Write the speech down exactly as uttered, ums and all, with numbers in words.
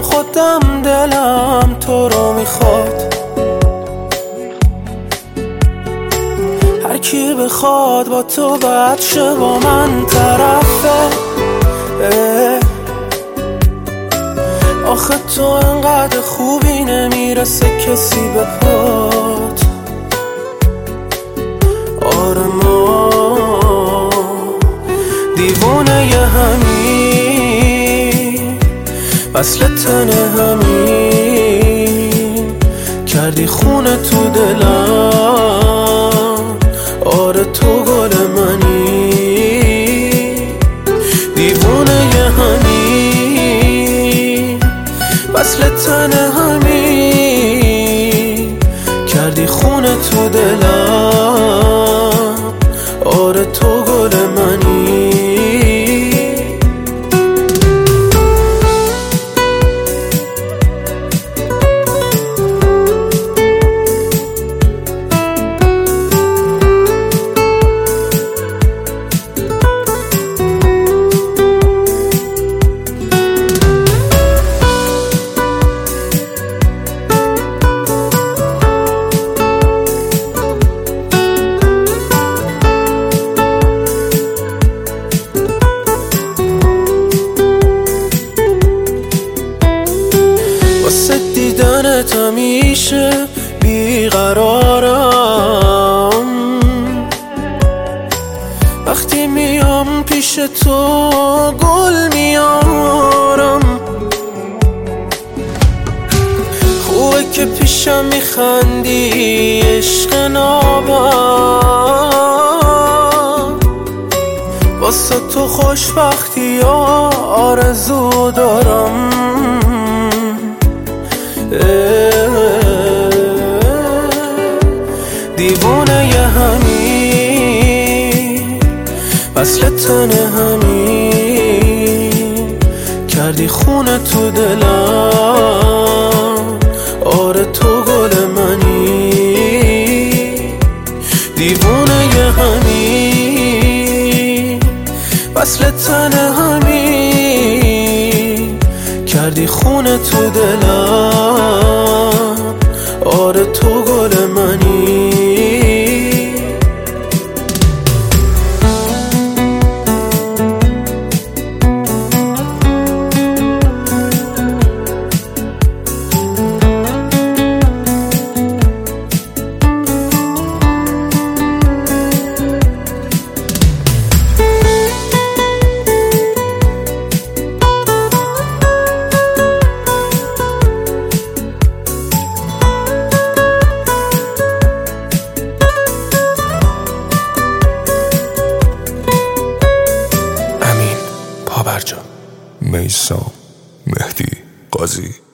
میدونم خودم دلم تو رو میخواد، هر کی بخواد با تو بد شه با من طرفه. آخه تو انقدر خوبی نمیرسه کسی به پات. آره ما دیوونه ی همین، وصل تنه همین، کردی خونه تو دلم. آره تو گل منی، دیوونه ی همین، وصل تنه همین، کردی خونه تو دلم. آره تو گل منی. واسه دیدنت همیشه بیقرارم، وقتی میام پیش تو گل میارم. خوبه که پیشم میخندی عشق نابم، واسه تو خوشبختی آرزو دارم. دیوونه ی همین، وصل تنه همین، کردی خونه تو دلم. آره تو گل منی، دیوونه ی همین، وصل تنه همین، کردی خونه تو دلم. آره تو گل منی. میثم مهدی قاضی.